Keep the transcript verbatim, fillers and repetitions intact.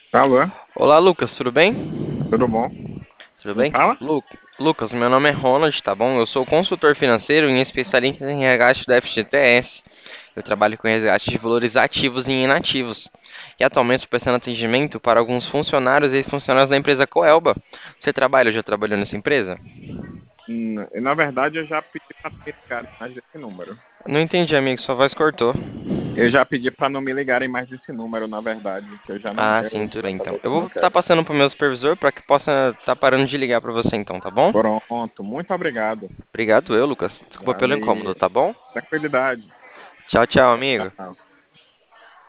Alô, Olá, Lucas, tudo bem? tudo bom? Tudo Quem bem? fala? Lu- Lucas, meu nome é Ronald, tá bom? Eu sou consultor financeiro e especialista em resgate do F G T S. Eu trabalho com resgate de valores ativos e inativos. E atualmente estou prestando atendimento para alguns funcionários e ex-funcionários da empresa Coelba. Você trabalha ou já trabalhou nessa empresa? Hum, Na verdade, eu já pedi para não me ligarem mais desse número. Não entendi, amigo, sua voz cortou. Eu já pedi para não me ligarem mais desse número, na verdade, que eu já não, Ah, sim, eu tudo bem, dessa então. vez Eu eu vou não estar quero. passando para o meu supervisor para que possa estar parando de ligar para você, então, tá bom? Pronto, muito obrigado. Obrigado eu, Lucas. Desculpa pelo incômodo, Valeu. tá bom? Tranquilidade. Tchau, tchau, amigo. Tchau.